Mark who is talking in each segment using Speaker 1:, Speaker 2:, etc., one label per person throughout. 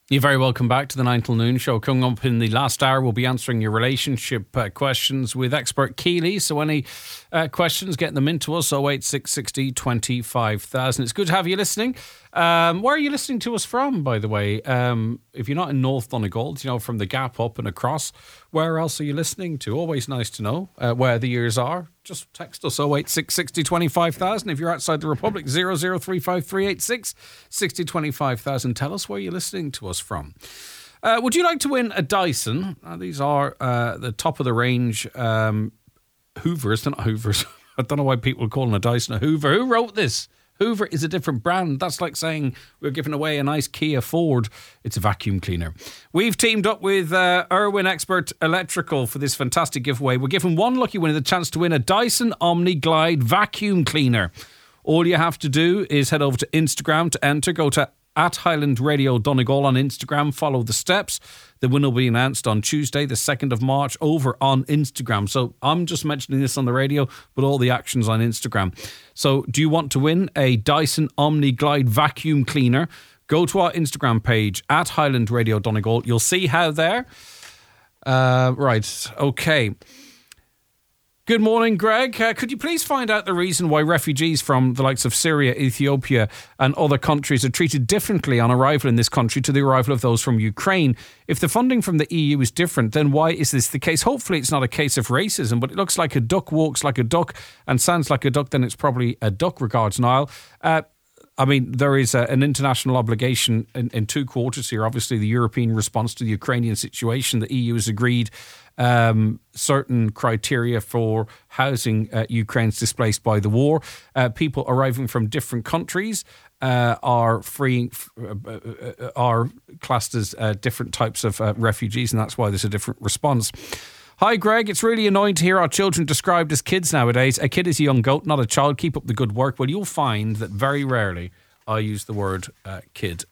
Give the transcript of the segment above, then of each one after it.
Speaker 1: You're very welcome back to the 9 till noon show. Coming up in the last hour, we'll be answering your relationship questions with expert Keely. So any questions, get them into us, 08660 25000. It's good to have you listening. Where are you listening to us from, by the way? If you're not in North Donegal, from the Gap up and across, where else are you listening to? Always nice to know where the ears are. Just text us 08660 25000. If you're outside the Republic, 0035386 60 25000. Tell us where you're listening to us from. Would you like to win a Dyson? These are the top of the range Hoovers. They're not Hoovers. I don't know why people call them a Dyson a Hoover. Who wrote this? Hoover is a different brand. That's like saying we're giving away a nice Kia Ford. It's a vacuum cleaner. We've teamed up with Irwin Expert Electrical for this fantastic giveaway. We're giving one lucky winner the chance to win a Dyson Omni Glide vacuum cleaner. All you have to do is head over to Instagram to enter. Go to @Highland Radio Donegal on Instagram. Follow the steps. The winner will be announced on Tuesday, the 2nd of March, over on Instagram. So I'm just mentioning this on the radio, but all the action's on Instagram. So do you want to win a Dyson Omni Glide vacuum cleaner? Go to our Instagram page, @Highland Radio Donegal. You'll see how there. Right, okay. Good morning, Greg. Could you please find out the reason why refugees from the likes of Syria, Ethiopia and other countries are treated differently on arrival in this country to the arrival of those from Ukraine? If the funding from the EU is different, then why is this the case? Hopefully it's not a case of racism, but it looks like a duck walks like a duck and sounds like a duck, then it's probably a duck. Regards, Niall. There is an international obligation in two quarters here. Obviously, the European response to the Ukrainian situation. The EU has agreed certain criteria for housing Ukrainians displaced by the war. People arriving from different countries are classed as different types of refugees, and that's why there's a different response. Hi, Greg. It's really annoying to hear our children described as kids nowadays. A kid is a young goat, not a child. Keep up the good work. Well, you'll find that very rarely I use the word kid.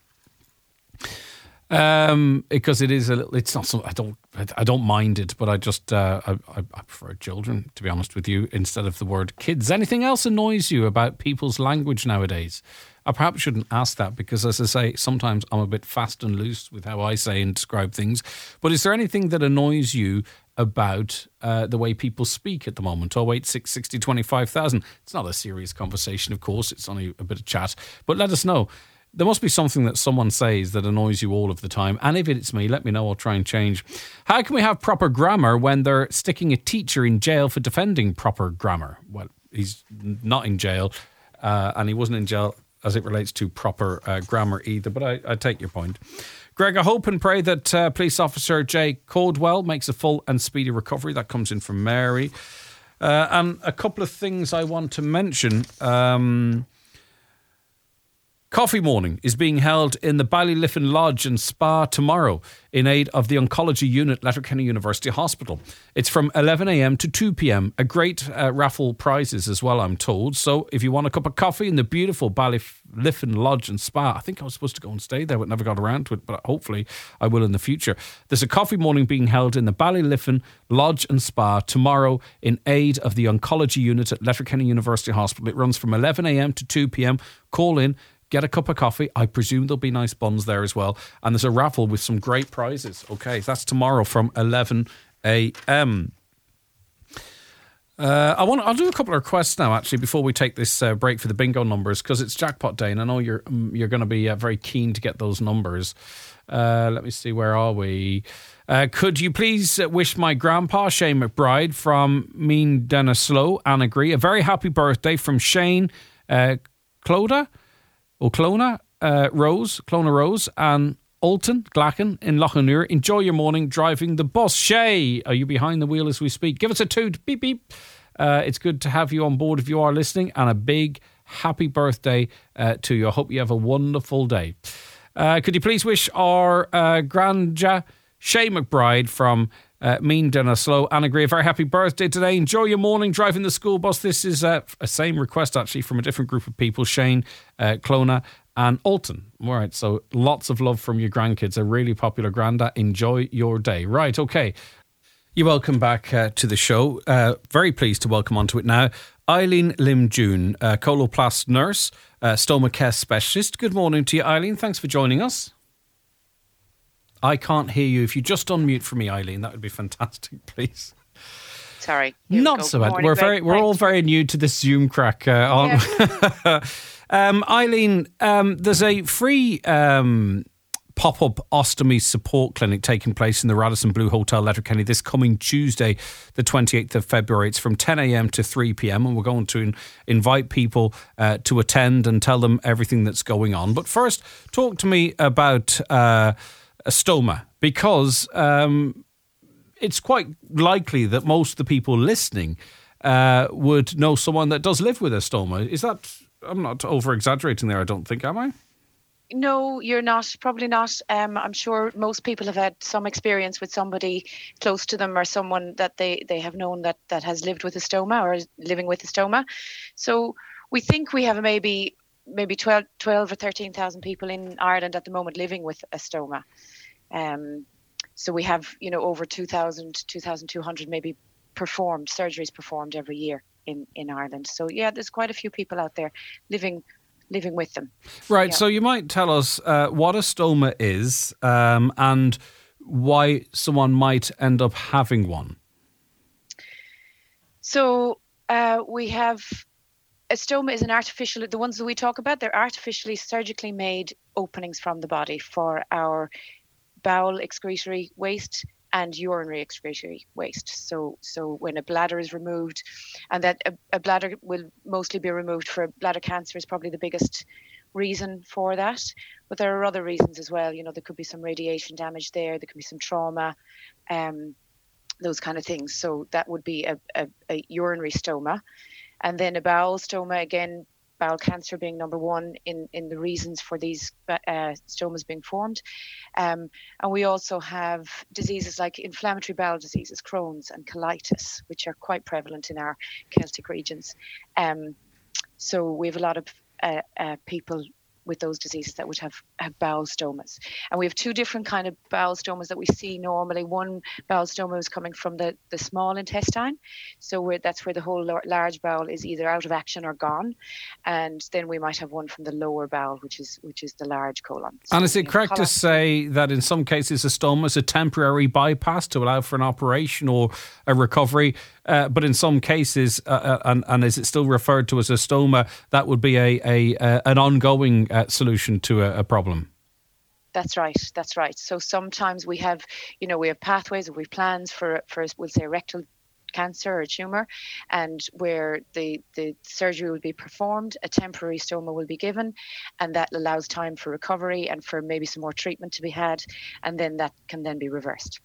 Speaker 1: Because it is a little, it's not so, I don't mind it, but I just, I prefer children, to be honest with you, instead of the word kids. Anything else annoys you about people's language nowadays? I perhaps shouldn't ask that because, as I say, sometimes I'm a bit fast and loose with how I say and describe things. But is there anything that annoys you about the way people speak at the moment? 086 60 25000. It's not a serious conversation, of course. It's only a bit of chat. But let us know. There must be something that someone says that annoys you all of the time. And if it's me, let me know. I'll try and change. How can we have proper grammar when they're sticking a teacher in jail for defending proper grammar? Well, he's not in jail, and he wasn't in jail as it relates to proper grammar either. But I take your point. Greg, I hope and pray that Police Officer Jay Caldwell makes a full and speedy recovery. That comes in from Mary. And a couple of things I want to mention. Coffee morning is being held in the Ballyliffin Lodge and Spa tomorrow in aid of the Oncology Unit, Letterkenny University Hospital. It's from 11 a.m. to 2 p.m. A great raffle prizes as well, I'm told. So if you want a cup of coffee in the beautiful Ballyliffin Lodge and Spa, I think I was supposed to go and stay there, but never got around to it, but hopefully I will in the future. There's a coffee morning being held in the Ballyliffin Lodge and Spa tomorrow in aid of the Oncology Unit at Letterkenny University Hospital. It runs from 11 a.m. to 2 p.m. Call in. Get a cup of coffee. I presume there'll be nice buns there as well. And there's a raffle with some great prizes. Okay, that's tomorrow from 11 a.m. I'll do a couple of requests now, actually, before we take this break for the bingo numbers, because it's jackpot day, and I know you're going to be very keen to get those numbers. Let me see, where are we? Could you please wish my grandpa, Shane McBride, from Mean Dennislow, Annagry, a very happy birthday from Shane Clona Rose, and Alton Glacken in Lochanure. Enjoy your morning driving the bus. Shay, are you behind the wheel as we speak? Give us a toot. Beep, beep. It's good to have you on board if you are listening, and a big happy birthday to you. I hope you have a wonderful day. Could you please wish our grandja, Shay McBride from Mean Dennislow, Annagry, a very happy birthday today. Enjoy your morning driving the school bus. This is a same request actually from a different group of people, Shane, Clona and Alton. All right, so lots of love from your grandkids, a really popular granda. Enjoy your day. Right, okay. You're welcome back to the show. Very pleased to welcome onto it now Eileen Lim-June, coloplast nurse, stoma care specialist. Good morning to you, Eileen. Thanks for joining us. I can't hear you. If you just unmute for me, Eileen, that would be fantastic, please.
Speaker 2: Sorry.
Speaker 1: Not so bad. We're all very new to this Zoom crack, aren't we? Eileen, there's a free pop-up ostomy support clinic taking place in the Radisson Blu Hotel, Letterkenny, this coming Tuesday, the 28th of February. It's from 10 a.m. to 3 p.m. and we're going to invite people to attend and tell them everything that's going on. But first, talk to me about a stoma, because it's quite likely that most of the people listening would know someone that does live with a stoma. Is that... I'm not over-exaggerating there, I don't think, am I?
Speaker 2: No, you're not. Probably not. I'm sure most people have had some experience with somebody close to them or someone that they have known that has lived with a stoma or is living with a stoma. So we think we have maybe 12 or 13,000 people in Ireland at the moment living with a stoma. So we have, over 2,200 maybe surgeries performed every year in Ireland. So yeah, there's quite a few people out there living with them.
Speaker 1: Right.
Speaker 2: Yeah.
Speaker 1: So you might tell us what a stoma is and why someone might end up having one.
Speaker 2: So we have a stoma is an artificial. The ones that we talk about, they're artificially surgically made openings from the body for our bowel excretory waste and urinary excretory waste. So when a bladder is removed, and that a bladder will mostly be removed for bladder cancer is probably the biggest reason for that. But there are other reasons as well. There could be some radiation damage there. There could be some trauma, those kind of things. So that would be a urinary stoma. And then a bowel stoma, again, bowel cancer being number one in the reasons for these stomas being formed. And we also have diseases like inflammatory bowel diseases, Crohn's and colitis, which are quite prevalent in our Celtic regions. So we have a lot of people with those diseases that would have bowel stomas. And we have two different kind of bowel stomas that we see normally. One bowel stoma is coming from the small intestine. So that's where the whole large bowel is either out of action or gone. And then we might have one from the lower bowel, which is the large colon. So,
Speaker 1: and is it correct to say that in some cases a stoma is a temporary bypass to allow for an operation or a recovery? But in some cases, and is it still referred to as a stoma, that would be an ongoing solution to a problem?
Speaker 2: That's right. So sometimes we have pathways, or we have plans for we'll say rectal cancer or a tumour, and where the surgery will be performed, a temporary stoma will be given, and that allows time for recovery and for maybe some more treatment to be had, and then that can then be reversed.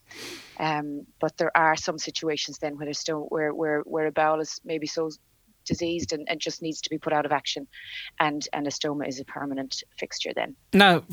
Speaker 2: But there are some situations then where there's still where a bowel is maybe so diseased and just needs to be put out of action, and a stoma is a permanent fixture then.
Speaker 1: Now,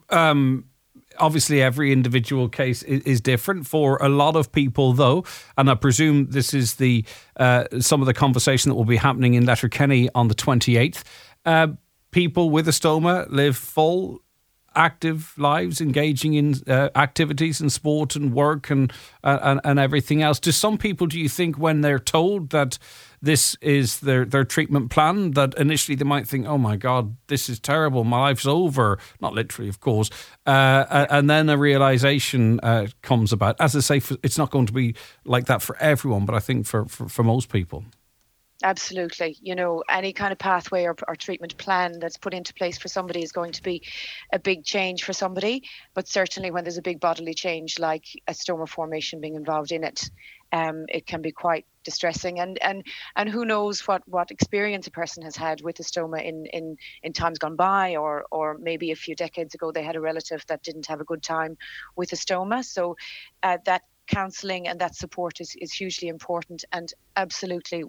Speaker 1: obviously every individual case is different for a lot of people, though, and I presume this is the some of the conversation that will be happening in Letterkenny on the 28th. People with a stoma live full, active lives, engaging in activities and sport and work and everything else. Do some people, do you think, when they're told that this is their treatment plan, that initially they might think, oh my God, this is terrible, my life's over, not literally of course, and then a realisation comes about? As I say, it's not going to be like that for everyone, but I think for most people.
Speaker 2: Absolutely. Any kind of pathway or treatment plan that's put into place for somebody is going to be a big change for somebody. But certainly when there's a big bodily change like a stoma formation being involved in it, it can be quite distressing. And who knows what experience a person has had with a stoma in times gone by, or maybe a few decades ago they had a relative that didn't have a good time with a stoma. So that counselling and that support is hugely important. And absolutely,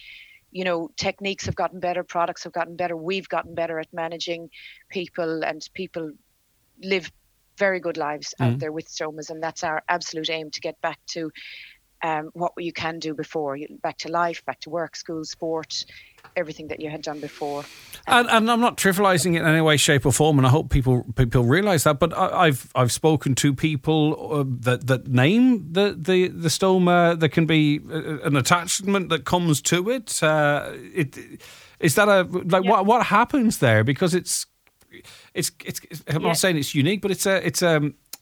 Speaker 2: techniques have gotten better, products have gotten better, we've gotten better at managing people, and people live very good lives out there with stomas, and that's our absolute aim, to get back to what you can do before, back to life, back to work, school, sport, everything that you had done before.
Speaker 1: And I'm not trivialising it in any way, shape or form, and I hope people realise that. But I've spoken to people that name the stoma. There can be an attachment that comes to it. Is that what happens there? Because it's I'm not saying it's unique, but it's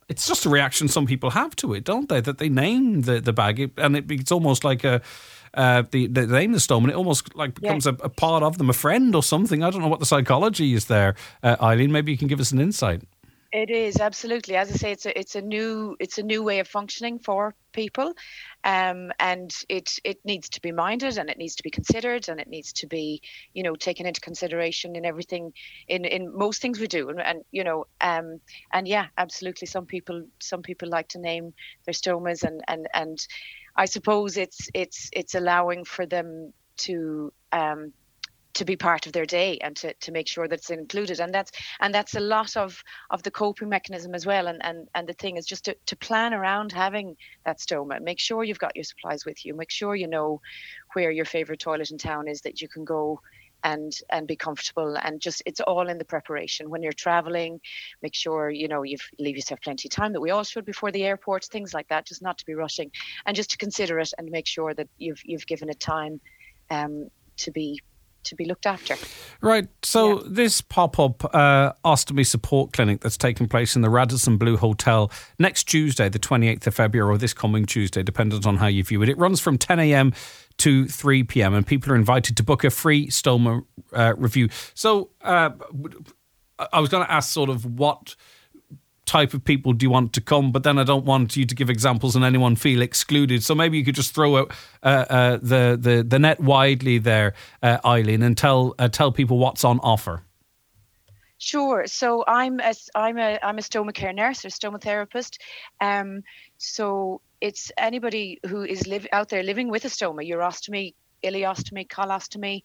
Speaker 1: It's just a reaction some people have to it, don't they? That they name the bag, and it's almost like they name the stoma, and it almost like becomes a part of them, a friend or something. I don't know what the psychology is there, Eileen. Maybe you can give us an insight.
Speaker 2: It is, absolutely. As I say, it's a new way of functioning for people, and it needs to be minded, and it needs to be considered, and it needs to be, taken into consideration in everything, in most things we do, and yeah, absolutely. Some people like to name their stomas, and I suppose it's allowing for them to be part of their day, and to make sure that it's included, and that's a lot of the coping mechanism as well, and the thing is just to plan around having that stoma. Make sure you've got your supplies with you. Make sure you know where your favorite toilet in town is that you can go and be comfortable, and just it's all in the preparation. When you're traveling, make sure you leave yourself plenty of time, that we all should, before the airport, things like that, just not to be rushing, and just to consider it and make sure that you've given it time to be looked after. Right.
Speaker 1: So this pop-up ostomy support clinic that's taking place in the Radisson Blu Hotel next Tuesday, the 28th of February, or this coming Tuesday, dependent on how you view it. It runs from 10 a.m. to 3 p.m. and people are invited to book a free stoma review. So I was going to ask sort of what type of people do you want to come, but then I don't want you to give examples and anyone feel excluded. So maybe you could just throw out the net widely there, Eileen, and tell people what's on offer.
Speaker 2: Sure. So I'm a stoma care nurse or stoma therapist. So it's anybody who is out there living with a stoma, urostomy, ileostomy, colostomy,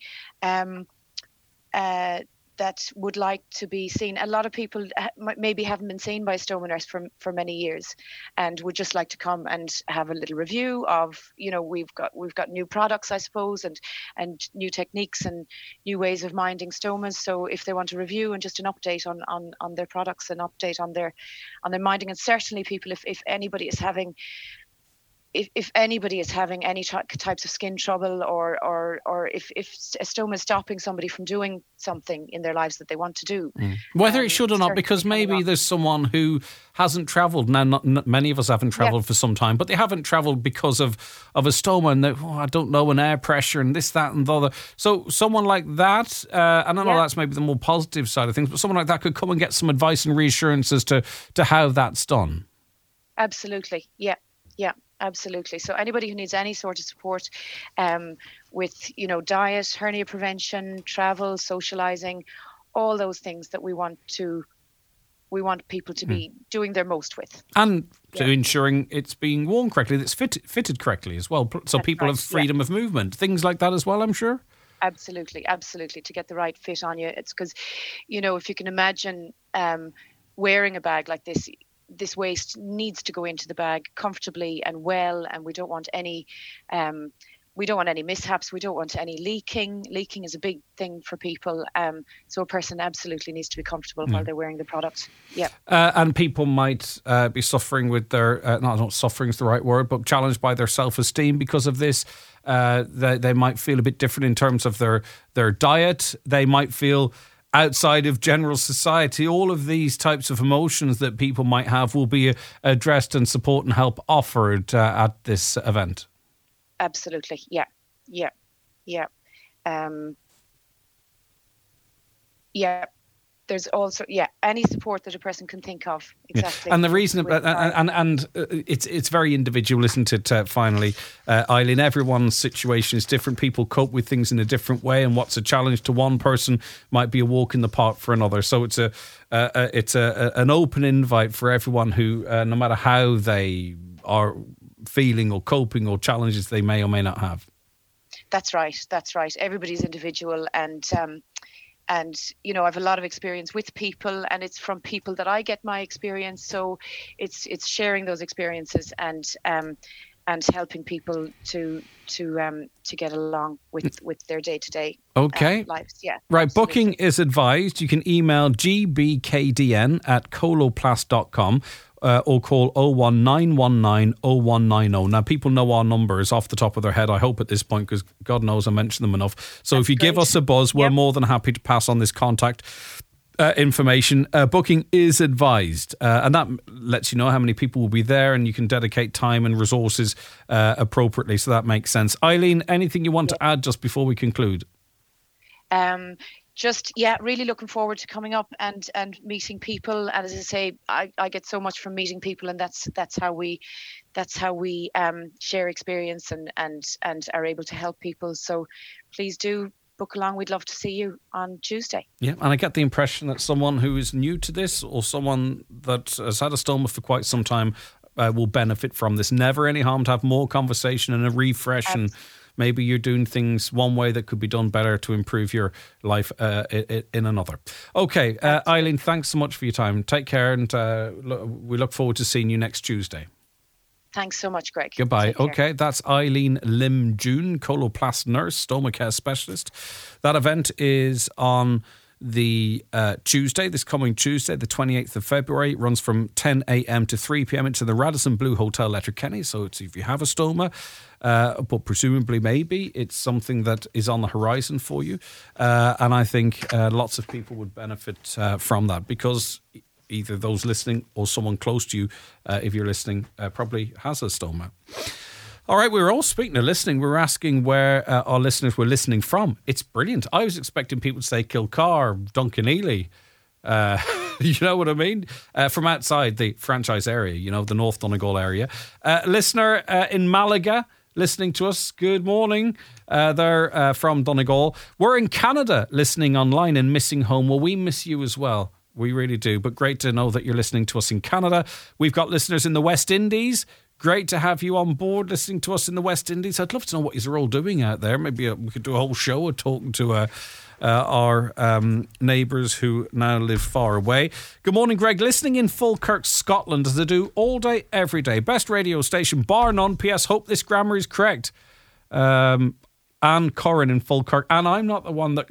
Speaker 2: that would like to be seen. A lot of people maybe haven't been seen by a stoma nurse for many years, and would just like to come and have a little review of, we've got new products, I suppose, and new techniques and new ways of minding stomas. So if they want a review and just an update on their products, an update on their minding, and certainly people, if anybody is having any types of skin trouble, or if a stoma is stopping somebody from doing something in their lives that they want to do.
Speaker 1: Whether it should or not, because maybe there's someone who hasn't travelled. Now, not many of us haven't travelled for some time, but they haven't travelled because of a stoma, and I don't know, an air pressure and this, that and the other. So someone like that, and I know that's maybe the more positive side of things, but someone like that could come and get some advice and reassurance as to how that's done.
Speaker 2: Absolutely. Yeah. Absolutely. So anybody who needs any sort of support with, diet, hernia prevention, travel, socializing, all those things that we want people to be doing their most with. And
Speaker 1: to ensuring it's being worn correctly, that it's fitted correctly as well. So that's people have freedom of movement, things like that as well, I'm sure.
Speaker 2: Absolutely. To get the right fit on you. It's because, if you can imagine wearing a bag like this waste needs to go into the bag comfortably and well, and we don't want any mishaps. We don't want any leaking. Leaking is a big thing for people. So a person absolutely needs to be comfortable while they're wearing the product. Yeah.
Speaker 1: And people might be suffering with their, not suffering is the right word, but challenged by their self-esteem because of this. They might feel a bit different in terms of their diet. They might feel outside of general society. All of these types of emotions that people might have will be addressed, and support and help offered at this event.
Speaker 2: Absolutely. Yeah. There's also any support that a person can think of. Exactly.
Speaker 1: And the reason, and it's very individual, isn't it? Finally, Eileen, everyone's situation is different. People cope with things in a different way, and what's a challenge to one person might be a walk in the park for another. So it's an open invite for everyone who, no matter how they are feeling or coping or challenges they may or may not have.
Speaker 2: That's right. Everybody's individual, and I have a lot of experience with people, and it's from people that I get my experience. So it's sharing those experiences and helping people to get along with their day-to-day lives. Yeah.
Speaker 1: Right. Absolutely. Booking is advised. You can email gbkdn@coloplast.com. Or call 01919 0190. Now, people know our numbers off the top of their head, I hope, at this point, because God knows I mention them enough. So if you give us a buzz, we're more than happy to pass on this contact information. Booking is advised, and that lets you know how many people will be there, and you can dedicate time and resources appropriately, so that makes sense. Eileen, anything you want to add just before we conclude?
Speaker 2: Really looking forward to coming up and meeting people. And as I say, I get so much from meeting people, and that's how we share experience and are able to help people. So please do book along. We'd love to see you on Tuesday. Yeah,
Speaker 1: and I get the impression that someone who is new to this or someone that has had a stoma for quite some time will benefit from this. Never any harm to have more conversation and a refresh. Absolutely. And maybe you're doing things one way that could be done better to improve your life in another. Okay, Eileen, thanks so much for your time. Take care, and we look forward to seeing you next Tuesday.
Speaker 2: Thanks so much, Greg.
Speaker 1: Goodbye. Okay, that's Eileen Lim-June, coloplast nurse, stoma care specialist. That event is on the Tuesday, this coming Tuesday, the 28th of February. It runs from 10 a.m. to 3 p.m. It's in the Radisson Blu Hotel, Letterkenny. So it's if you have a stoma, but presumably maybe it's something that is on the horizon for you. And I think lots of people would benefit from that, because either those listening or someone close to you, if you're listening, probably has a stoma. All right, we were all speaking of listening. We were asking where our listeners were listening from. It's brilliant. I was expecting people to say Kilcar, Duncanely. You know what I mean? From outside the franchise area, the North Donegal area. Listener in Malaga listening to us. Good morning. They're from Donegal. We're in Canada listening online and missing home. Well, we miss you as well. We really do. But great to know that you're listening to us in Canada. We've got listeners in the West Indies. Great to have you on board listening to us in the West Indies. I'd love to know what you're all doing out there. Maybe we could do a whole show of talking to our neighbours who now live far away. Good morning, Greg. Listening in Falkirk, Scotland, as I do all day, every day. Best radio station, bar none. P.S. Hope this grammar is correct. Anne Corrin in Falkirk. And I'm not the one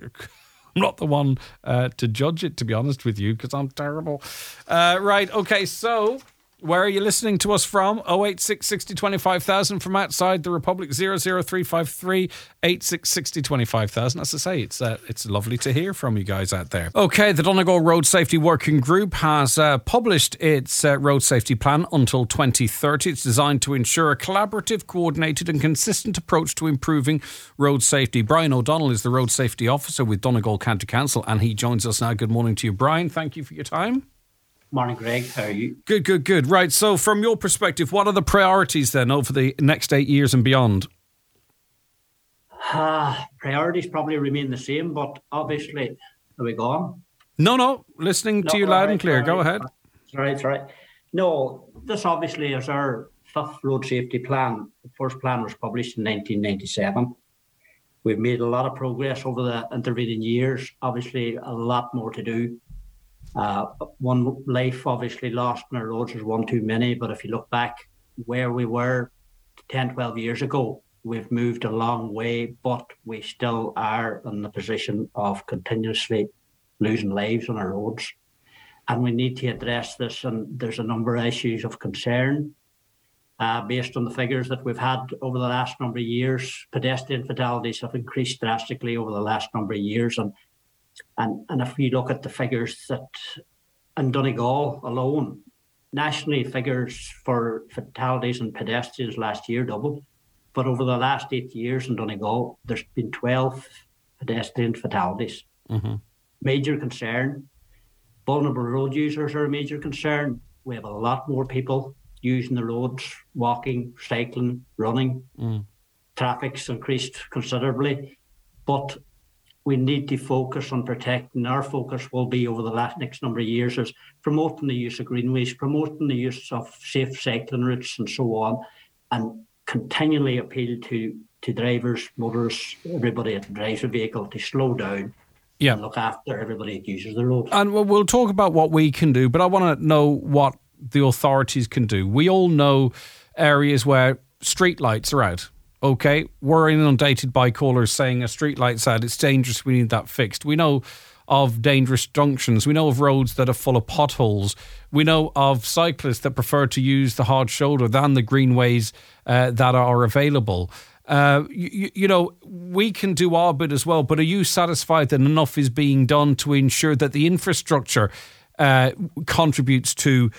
Speaker 1: to judge it, to be honest with you, because I'm terrible. Right, okay, so where are you listening to us from? 086 60 25,000 from outside the Republic. 00353 86 60 25,000. As I say, it's lovely to hear from you guys out there. Okay, the Donegal Road Safety Working Group has published its road safety plan until 2030. It's designed to ensure a collaborative, coordinated and consistent approach to improving road safety. Brian O'Donnell is the Road Safety Officer with Donegal County Council, and he joins us now. Good morning to you, Brian. Thank you for your time.
Speaker 3: Morning, Greg. How are you?
Speaker 1: Good. Right, so from your perspective, what are the priorities then over the next 8 years and beyond?
Speaker 3: Priorities probably remain the same, but obviously, are we gone?
Speaker 1: No, listening to you loud and clear. Go ahead.
Speaker 3: That's right. No, this obviously is our fifth road safety plan. The first plan was published in 1997. We've made a lot of progress over the intervening years. Obviously, a lot more to do. One life obviously lost on our roads is one too many, but if you look back where we were 10, 12 years ago, we've moved a long way, but we still are in the position of continuously losing lives on our roads. And we need to address this, and there's a number of issues of concern. Based on the figures that we've had over the last number of years, pedestrian fatalities have increased drastically over the last number of years, and if you look at the figures that in Donegal alone, nationally figures for fatalities and pedestrians last year doubled. But over the last 8 years in Donegal, there's been 12 pedestrian fatalities. Mm-hmm. Major concern. Vulnerable road users are a major concern. We have a lot more people using the roads, walking, cycling, running. Traffic's increased considerably. But we need to focus on protecting. Our focus will be over the next number of years is promoting the use of greenways, promoting the use of safe cycling routes and so on, and continually appeal to drivers, motorists, everybody that drives a vehicle to slow down and look after everybody that uses the road. And
Speaker 1: we'll talk about what we can do, but I want to know what the authorities can do. We all know areas where street lights are out. Okay, we're inundated by callers saying a street light's out, it's dangerous, we need that fixed. We know of dangerous junctions. We know of roads that are full of potholes. We know of cyclists that prefer to use the hard shoulder than the greenways that are available. You know, we can do our bit as well, but are you satisfied that enough is being done to ensure that the infrastructure contributes to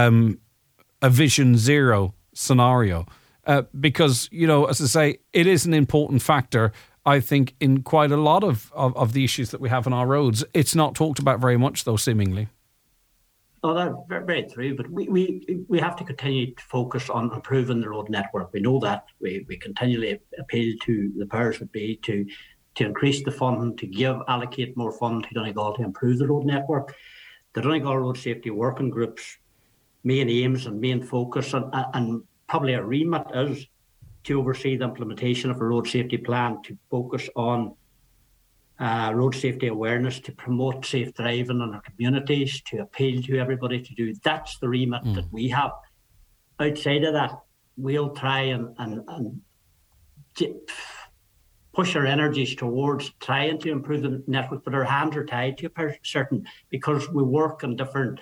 Speaker 1: a Vision Zero scenario? Because, you know, as I say, it is an important factor, I think, in quite a lot of the issues that we have on our roads. It's not talked about very much, though, seemingly.
Speaker 3: Oh, that's very, very true. But we have to continue to focus on improving the road network. We know that. We continually appeal to the powers that be to increase the funding, to allocate more funding to Donegal to improve the road network. The Donegal Road Safety Working Group's main aims and main focus and probably a remit is to oversee the implementation of a road safety plan, to focus on road safety awareness, to promote safe driving in our communities, to appeal to everybody to do. That's the remit that we have. Outside of that, we'll try and push our energies towards trying to improve the network, but our hands are tied to a certain, because we work on different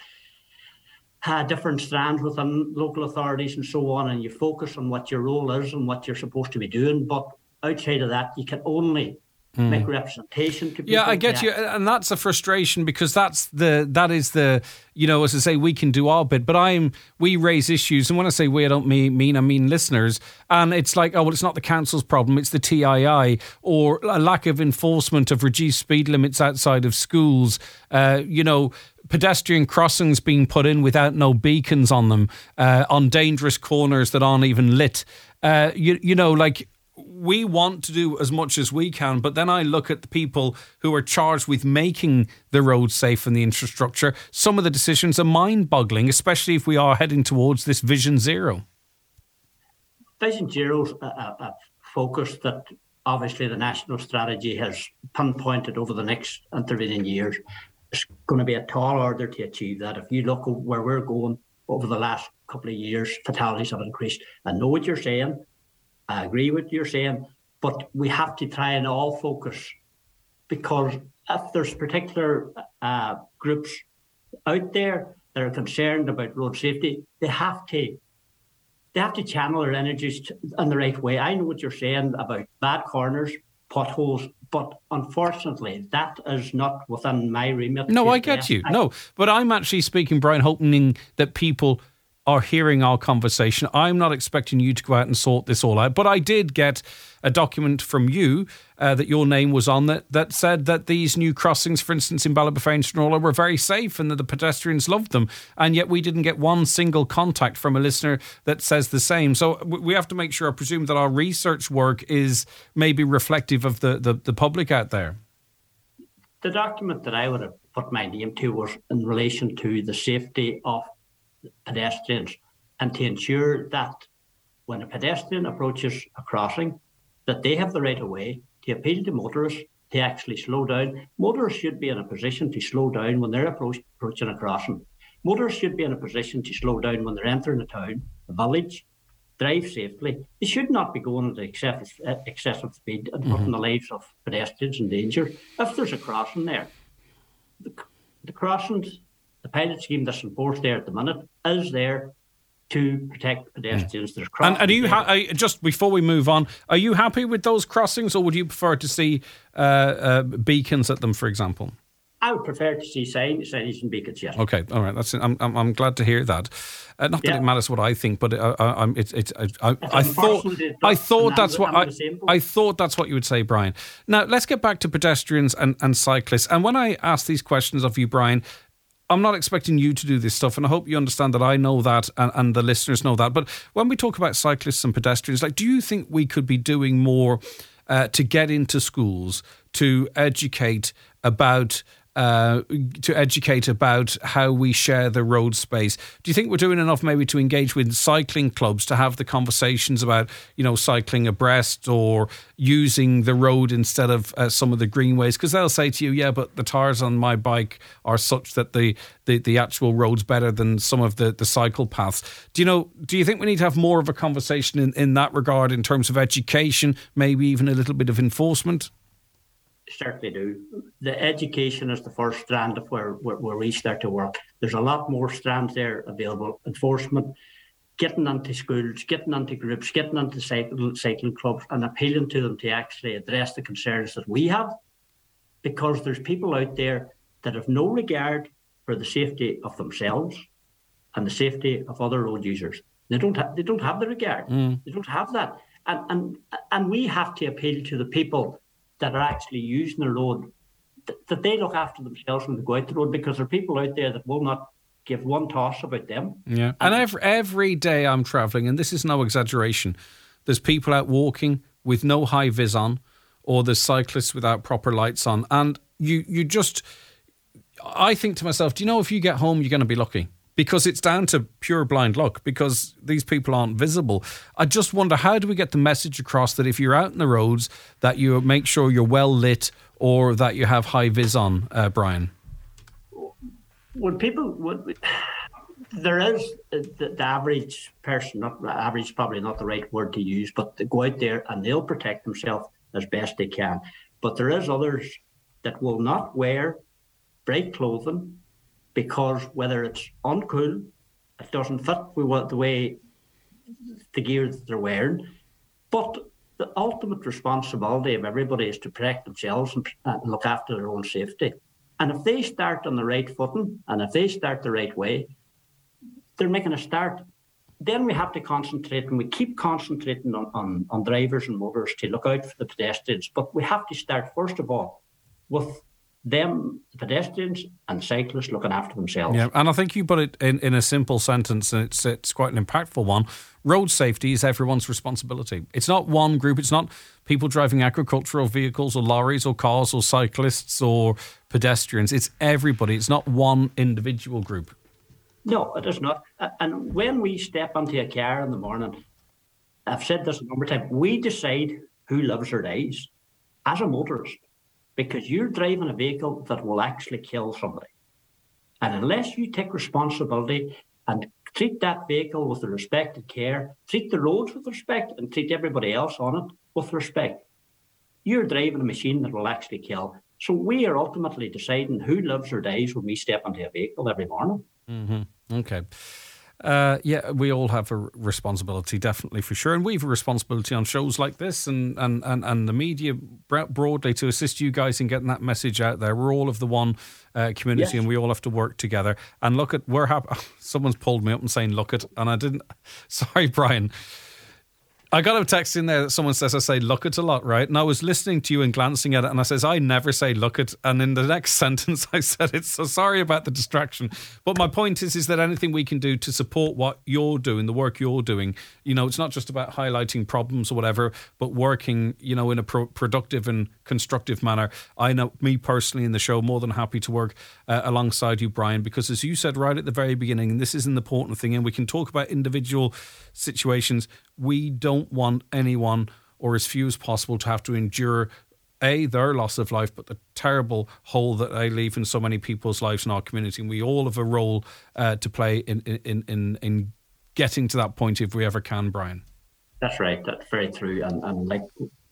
Speaker 3: strands within local authorities and so on, and you focus on what your role is and what you're supposed to be doing. But outside of that, you can only make representation to people.
Speaker 1: Yeah, I get you, and that's a frustration, because that is the, you know, as I say, we can do our bit, but we raise issues, and when I say we, I don't mean listeners, and it's like, oh well, it's not the council's problem, it's the TII, or a lack of enforcement of reduced speed limits outside of schools, you know, pedestrian crossings being put in without no beacons on them, on dangerous corners that aren't even lit. You know, like, we want to do as much as we can, but then I look at the people who are charged with making the roads safe and the infrastructure. Some of the decisions are mind-boggling, especially if we are heading towards this Vision Zero.
Speaker 3: Vision Zero's a focus that obviously the national strategy has pinpointed over the next intervening years. It's going to be a tall order to achieve that. If you look at where we're going over the last couple of years, fatalities have increased. I know what you're saying. I agree with what you're saying, but we have to try and all focus, because if there's particular groups out there that are concerned about road safety, they have to channel their energies in the right way. I know what you're saying about bad corners, potholes, but unfortunately, that is not within my remit.
Speaker 1: No, I get you. No, but I'm actually speaking, Brian, hoping that people are hearing our conversation. I'm not expecting you to go out and sort this all out, but I did get a document from you that your name was on that said that these new crossings, for instance, in Ballybofey and Stranorla, were very safe and that the pedestrians loved them, and yet we didn't get one single contact from a listener that says the same. So we have to make sure, I presume, that our research work is maybe reflective of the public out there.
Speaker 3: The document that I would have put my name to was in relation to the safety of pedestrians, and to ensure that when a pedestrian approaches a crossing, that they have the right of way, to appeal to motorists to actually slow down. Motorists should be in a position to slow down when they're approaching a crossing. Motorists should be in a position to slow down when they're entering a town, a village, drive safely. They should not be going at excessive speed and putting the lives of pedestrians in danger. If there's a crossing there, the crossings, the pilot scheme that's enforced there at the minute is there to protect pedestrians. There's crossings. And
Speaker 1: are you just before we move on, are you happy with those crossings, or would you prefer to see beacons at them, for example?
Speaker 3: I would prefer to see signs and beacons. Yes.
Speaker 1: Okay, all right. That's. I'm glad to hear that. Not that it matters what I think, but I thought that's what you would say, Brian. Now let's get back to pedestrians and cyclists. And when I ask these questions of you, Brian, I'm not expecting you to do this stuff, and I hope you understand that I know that and the listeners know that. But when we talk about cyclists and pedestrians, like, do you think we could be doing more to get into schools to educate about how we share the road space? Do you think we're doing enough maybe to engage with cycling clubs to have the conversations about, you know, cycling abreast or using the road instead of some of the greenways? Because they'll say to you, yeah, but the tires on my bike are such that the actual road's better than some of the cycle paths. Do you think we need to have more of a conversation in that regard in terms of education, maybe even a little bit of enforcement?
Speaker 3: Certainly do. The education is the first strand of where we start to work. There's a lot more strands there available. Enforcement, getting into schools, getting into groups, getting into cycling clubs, and appealing to them to actually address the concerns that we have, because there's people out there that have no regard for the safety of themselves and the safety of other road users. They don't have the regard. They don't have that, and we have to appeal to the people that are actually using the road, that they look after themselves when they go out the road, because there are people out there that will not give one toss about them.
Speaker 1: Yeah, and every day I'm travelling, and this is no exaggeration, there's people out walking with no high vis on, or there's cyclists without proper lights on, and you just, I think to myself, do you know, if you get home you're going to be lucky, because it's down to pure blind luck, because these people aren't visible. I just wonder, how do we get the message across that if you're out in the roads, that you make sure you're well lit, or that you have high vis on, Brian?
Speaker 3: When there is the average person, not average, probably not the right word to use, but they go out there and they'll protect themselves as best they can. But there is others that will not wear bright clothing, because whether it's uncool, it doesn't fit with the way the gear that they're wearing. But the ultimate responsibility of everybody is to protect themselves and look after their own safety. And if they start on the right footing, and if they start the right way, they're making a start. Then we have to concentrate, and we keep concentrating on drivers and motors to look out for the pedestrians. But we have to start, first of all, with them, the pedestrians and cyclists, looking after themselves.
Speaker 1: Yeah, and I think you put it in a simple sentence, and it's quite an impactful one. Road safety is everyone's responsibility. It's not one group. It's not people driving agricultural vehicles or lorries or cars or cyclists or pedestrians. It's everybody. It's not one individual group.
Speaker 3: No, it is not. And when we step into a car in the morning, I've said this a number of times, we decide who lives or dies as a motorist, because you're driving a vehicle that will actually kill somebody. And unless you take responsibility and treat that vehicle with the respect and care, treat the roads with respect, and treat everybody else on it with respect, you're driving a machine that will actually kill. So we are ultimately deciding who lives or dies when we step into a vehicle every morning.
Speaker 1: Mm-hmm. Okay. Yeah, we all have a responsibility, definitely, for sure. And we have a responsibility on shows like this and the media broadly to assist you guys in getting that message out there. We're all of the one community, yes, and we all have to work together. And look at, someone's pulled me up and saying, look at, and I didn't, sorry, Brian. I got a text in there that someone says I say look at a lot, right? And I was listening to you and glancing at it, and I says I never say look at, and in the next sentence I said it. So sorry about the distraction. But my point is that anything we can do to support what you're doing, the work you're doing, it's not just about highlighting problems or whatever, but working, in a productive and constructive manner. I know, me personally in the show, more than happy to work alongside you, Brian, because as you said right at the very beginning, and this is an important thing, and we can talk about individual situations, we don't want anyone, or as few as possible, to have to endure their loss of life, but the terrible hole that they leave in so many people's lives in our community. And we all have a role to play in getting to that point if we ever can, Brian.
Speaker 3: That's right. That's very true. And like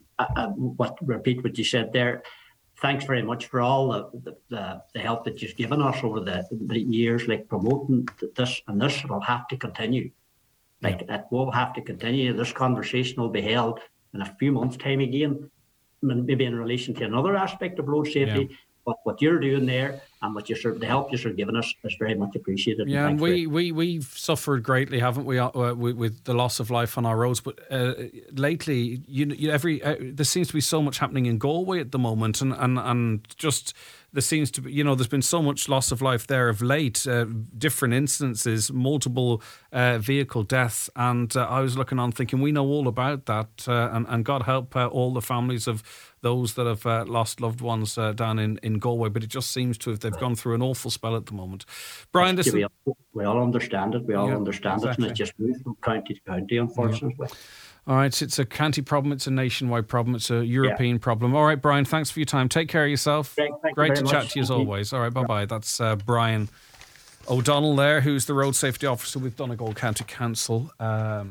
Speaker 3: repeat what you said there. Thanks very much for all the help that you've given us over the years, like promoting this, and this will have to continue. Like, it will have to continue. This conversation will be held in a few months' time again, maybe in relation to another aspect of road safety. Yeah. But what you're doing there and the help you're giving us is very much appreciated.
Speaker 1: Yeah, and we've suffered greatly, haven't we, with the loss of life on our roads. But lately, there seems to be so much happening in Galway at the moment, and just there seems to be, there's been so much loss of life there of late, different instances, multiple vehicle deaths, and I was looking on thinking, we know all about that, and God help all the families of those that have lost loved ones down in Galway, but it just seems to have, they've gone through an awful spell at the moment. Brian, listen,
Speaker 3: we all understand it. We all understand exactly. It, and it just moves from county to county, unfortunately. Yeah.
Speaker 1: All right, it's a county problem, it's a nationwide problem, it's a European problem. All right, Brian, thanks for your time. Take care of yourself. Great to chat to you as always. All right, bye-bye. That's Brian O'Donnell there, who's the Road Safety Officer with Donegal County Council. I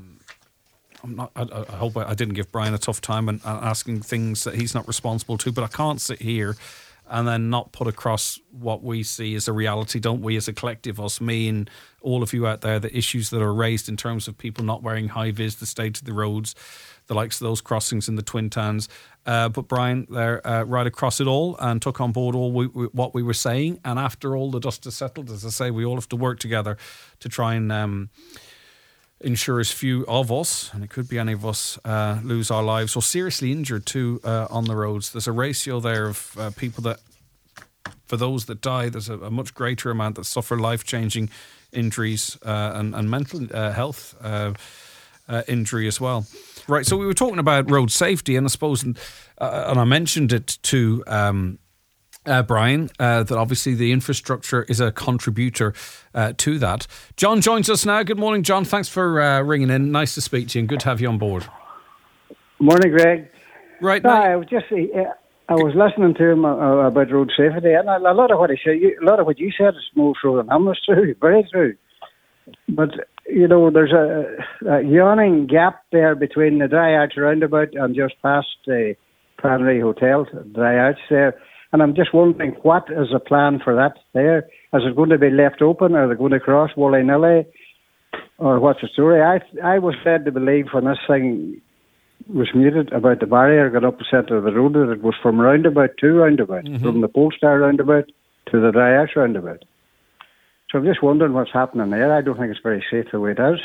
Speaker 1: hope I didn't give Brian a tough time and asking things that he's not responsible to, but I can't sit here and then not put across what we see as a reality, don't we, as a collective, us, me and all of you out there, the issues that are raised in terms of people not wearing high-vis, the state of the roads, the likes of those crossings in the Twin Towns. But Brian, there, right across it all, and took on board all what we were saying. And after all the dust has settled, as I say, we all have to work together to try and ensure as few of us, and it could be any of us, lose our lives or seriously injured too on the roads. There's a ratio there of people that, for those that die, there's a much greater amount that suffer life-changing injuries and mental health injury as well. Right, so we were talking about road safety, and I suppose, and I mentioned it to Brian, that obviously the infrastructure is a contributor to that. John joins us now. Good morning, John. Thanks for ringing in. Nice to speak to you and good to have you on board.
Speaker 4: Morning, Greg.
Speaker 1: Right.
Speaker 4: I was just I was listening to him about road safety, and a lot of what he said, a lot of what you said is most road and Hamlet's true, very true. But there's a yawning gap there between the Dry Arch roundabout and just past the Plannery Hotel, Dry Arch there. And I'm just wondering, what is the plan for that there? Is it going to be left open? Are they going to cross Woolley-Nilly? Or what's the story? I was led to believe when this thing was muted about the barrier got up the centre of the road that it was from roundabout to roundabout, from the Polestar roundabout to the Dry Arch roundabout. So I'm just wondering what's happening there. I don't think it's very safe the way it is.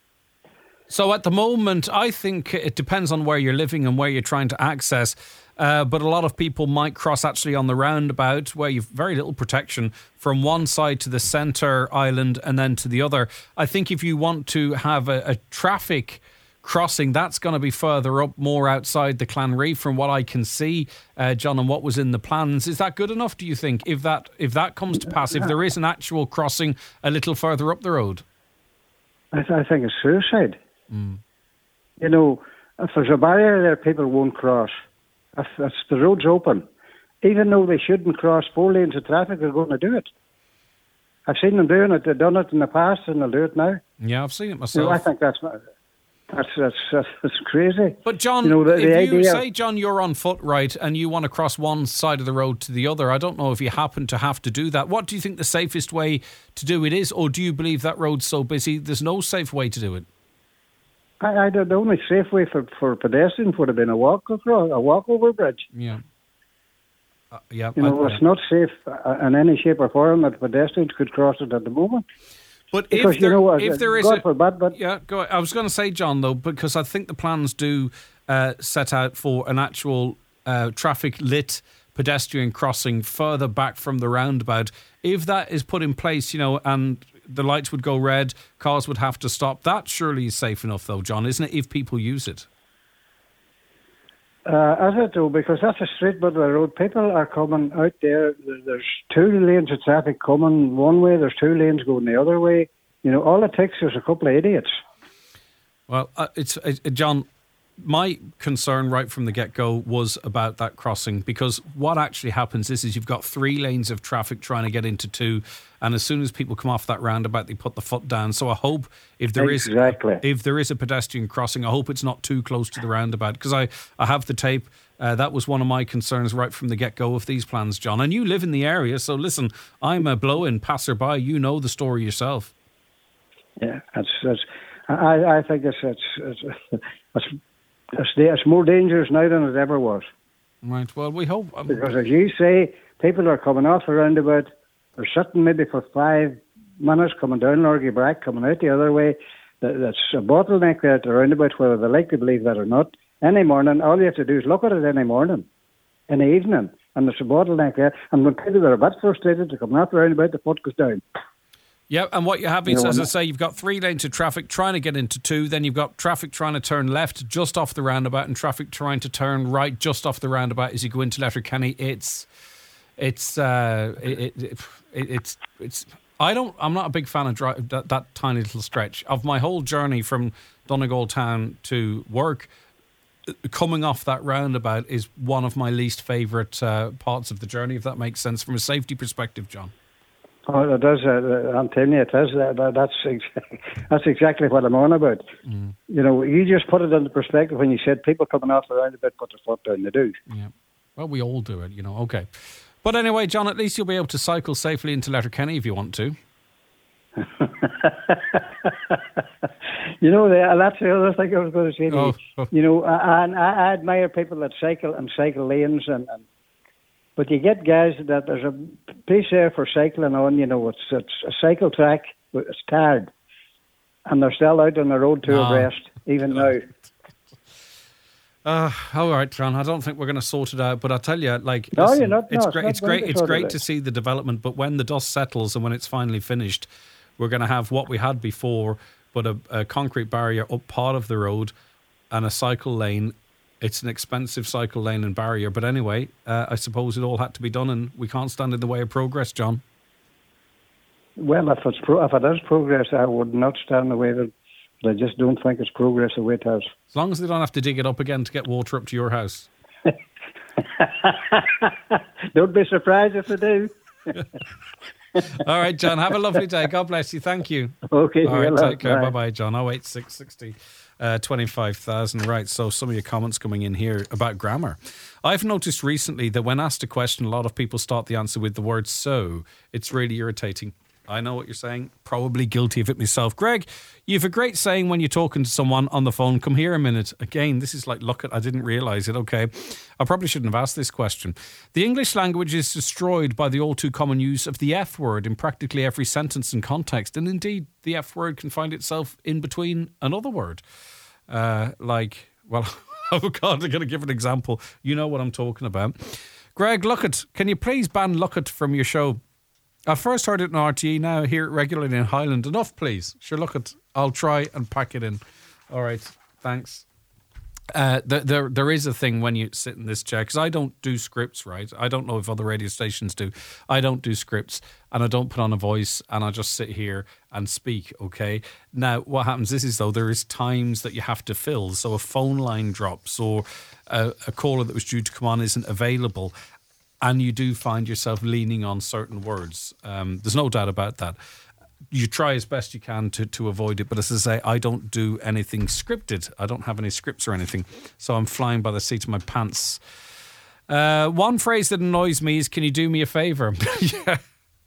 Speaker 1: So at the moment, I think it depends on where you're living and where you're trying to access. But a lot of people might cross actually on the roundabout where you've very little protection from one side to the centre island and then to the other. I think if you want to have a traffic crossing, that's going to be further up, more outside the Clanreef from what I can see, John, and what was in the plans. Is that good enough, do you think, if that comes to pass, if there is an actual crossing a little further up the road?
Speaker 4: I think it's suicide. If there's a barrier there, people won't cross. If the road's open, even though they shouldn't cross 4 lanes of traffic, they're going to do it. I've seen them doing it. They've done it in the past, and they'll do it now.
Speaker 1: Yeah, I've seen it myself.
Speaker 4: I think that's crazy.
Speaker 1: But John, if you say, John, you're on foot, right, and you want to cross one side of the road to the other, I don't know if you happen to have to do that. What do you think the safest way to do it is, or do you believe that road's so busy there's no safe way to do it?
Speaker 4: The only safe way for pedestrians would have been a walkover bridge.
Speaker 1: Yeah.
Speaker 4: It's not safe in any shape or form that pedestrians could cross it at the moment.
Speaker 1: But
Speaker 4: because,
Speaker 1: if there is
Speaker 4: God forbid, but
Speaker 1: yeah, go ahead. I was going to say, John, though, because I think the plans do set out for an actual traffic lit pedestrian crossing further back from the roundabout. If that is put in place, and the lights would go red, cars would have to stop. That surely is safe enough, though, John, isn't it, if people use it?
Speaker 4: As it though, because that's a straight middle of the road. People are coming out there. There's 2 lanes of traffic coming one way. There's 2 lanes going the other way. All it takes is a couple of idiots.
Speaker 1: Well, John, my concern right from the get-go was about that crossing, because what actually happens is you've got 3 lanes of traffic trying to get into 2, and as soon as people come off that roundabout, they put the foot down. So I hope if there is a pedestrian crossing, I hope it's not too close to the roundabout, because I have the tape. That was one of my concerns right from the get-go of these plans, John. And you live in the area, so listen, I'm a blow-in passerby. You know the story yourself.
Speaker 4: Yeah, I think it's more dangerous now than it ever was.
Speaker 1: Right, well, we hope.
Speaker 4: Because as you say, people are coming off the roundabout, they're sitting maybe for 5 minutes, coming down Lorgy-Brack, coming out the other way. That's a bottleneck there at the roundabout, whether they like to believe that or not. Any morning, all you have to do is look at it any morning, in the evening, and there's a bottleneck there. And when people are a bit frustrated to come off the roundabout, the foot goes down.
Speaker 1: Yeah, and what you have is, as I say, you've got 3 lanes of traffic trying to get into 2, then you've got traffic trying to turn left just off the roundabout and traffic trying to turn right just off the roundabout as you go into Letterkenny. I'm not a big fan of that tiny little stretch. Of my whole journey from Donegal town to work, coming off that roundabout is one of my least favourite parts of the journey, if that makes sense, from a safety perspective, John.
Speaker 4: Oh, it does. I'm telling you, it is. That's exactly what I'm on about. You just put it into perspective when you said people coming off the roundabout put their foot down. They do.
Speaker 1: Yeah. Well, we all do it, Okay. But anyway, John, at least you'll be able to cycle safely into Letterkenny if you want to.
Speaker 4: You know, that's the other thing I was going to say to you. You know, I admire people that cycle and cycle lanes, but you get guys that there's a place there for cycling on. You know, it's a cycle track, but it's tarred, and they're still out on the road to abreast even now.
Speaker 1: All right, John. I don't think we're going to sort it out, but I tell you, like,
Speaker 4: no,
Speaker 1: listen,
Speaker 4: you're not.
Speaker 1: It's
Speaker 4: no,
Speaker 1: great. It's great. It's great to see the development. But when the dust settles and when it's finally finished, we're going to have what we had before, but a concrete barrier up part of the road and a cycle lane. It's an expensive cycle lane and barrier, but anyway, I suppose it all had to be done, and we can't stand in the way of progress, John.
Speaker 4: Well, if it is progress, I would not stand in the way of it. But I just don't think it's progress the way it has.
Speaker 1: As long as they don't have to dig it up again to get water up to your house.
Speaker 4: Don't be surprised if they do.
Speaker 1: All right, John. Have a lovely day. God bless you. Thank you.
Speaker 4: Okay.
Speaker 1: All right, take care. Bye-bye, John. 08660 25,000. Right, so some of your comments coming in here about grammar. I've noticed recently that when asked a question, a lot of people start the answer with the word so. It's really irritating. I know what you're saying. Probably guilty of it myself. Greg, you have a great saying when you're talking to someone on the phone. Come here a minute. Again, this is like, look, I didn't realise it. Okay. I probably shouldn't have asked this question. The English language is destroyed by the all too common use of the F word in practically every sentence and context. And indeed, the F word can find itself in between another word. Oh God, I'm going to give an example. You know what I'm talking about. Greg, Luckett, can you please ban Luckett from your show? I first heard it in RTE, now I hear it regularly in Highland. Enough, please. Sure, look at. I'll try and pack it in. All right, thanks. There is a thing when you sit in this chair, because I don't do scripts, right? I don't know if other radio stations do. I don't do scripts, and I don't put on a voice, and I just sit here and speak, okay? Now, what happens is though, there is times that you have to fill. So a phone line drops, or a caller that was due to come on isn't available, and you do find yourself leaning on certain words. There's no doubt about that. You try as best you can to avoid it. But as I say, I don't do anything scripted. I don't have any scripts or anything. So I'm flying by the seat of my pants. One phrase that annoys me is, can you do me a favour? Yeah.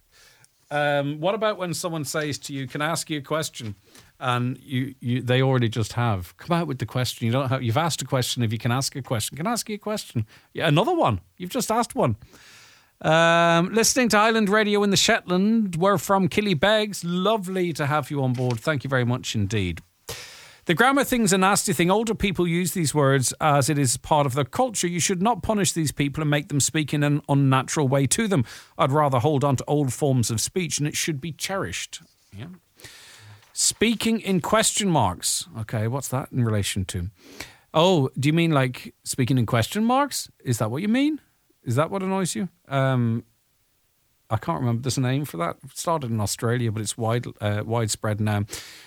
Speaker 1: What about when someone says to you, can I ask you a question? And they already just have. Come out with the question. You've asked a question. If you can ask a question, can I ask you a question? Yeah, another one. You've just asked one. Listening to Highland Radio in the Shetland. We're from Killybegs. Lovely to have you on board. Thank you very much indeed. The grammar thing's a nasty thing. Older people use these words as it is part of their culture. You should not punish these people and make them speak in an unnatural way to them. I'd rather hold on to old forms of speech, and it should be cherished. Yeah. Speaking in question marks. Okay, what's that in relation to? Oh, do you mean like speaking in question marks? Is that what you mean? Is that what annoys you? I can't remember. There's a name for that. It started in Australia, but it's widespread now.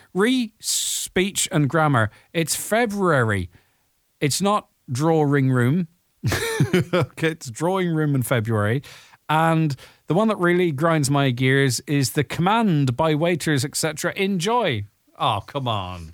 Speaker 1: Speech and grammar. It's February. It's not drawing room. Okay, it's drawing room in February. And the one that really grinds my gears is the command by waiters, etc. Enjoy. Oh, come on.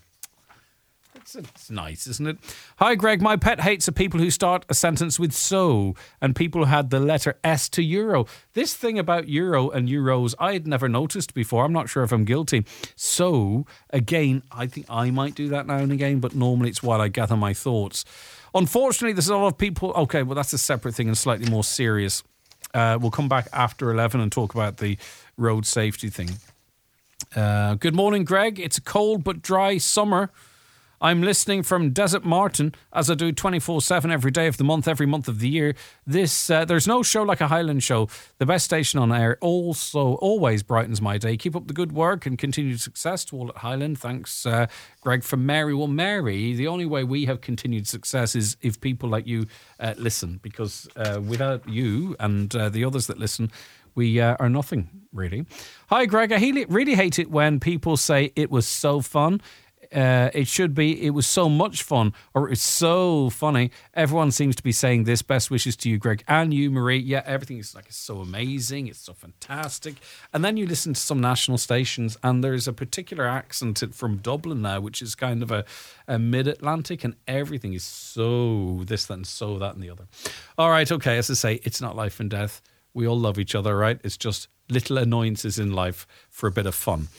Speaker 1: It's nice, isn't it? Hi, Greg. My pet hates the people who start a sentence with so and people who had the letter S to euro. This thing about euro and euros, I had never noticed before. I'm not sure if I'm guilty. So, again, I think I might do that now and again, but normally it's while I gather my thoughts. Unfortunately, there's a lot of people... Okay, well, that's a separate thing and slightly more serious. We'll come back after 11 and talk about the road safety thing. Good morning, Greg. It's a cold but dry summer. I'm listening from Desert Martin, as I do 24/7 every day of the month, every month of the year. There's no show like a Highland show. The best station on air also always brightens my day. Keep up the good work and continued success to all at Highland. Thanks, Greg from Mary. Well, Mary, the only way we have continued success is if people like you listen, because without you and the others that listen, we are nothing, really. Hi, Greg. I really hate it when people say it was so fun. It should be, it was so much fun, or it's so funny. Everyone seems to be saying this. Best wishes to you, Greg, and you, Marie. Yeah, everything is like, it's so amazing, it's so fantastic. And then you listen to some national stations, and there's a particular accent from Dublin now, which is kind of a mid-Atlantic, and everything is so this, that, and so that, and the other. All right, okay, as I say, it's not life and death. We all love each other, right? It's just little annoyances in life for a bit of fun.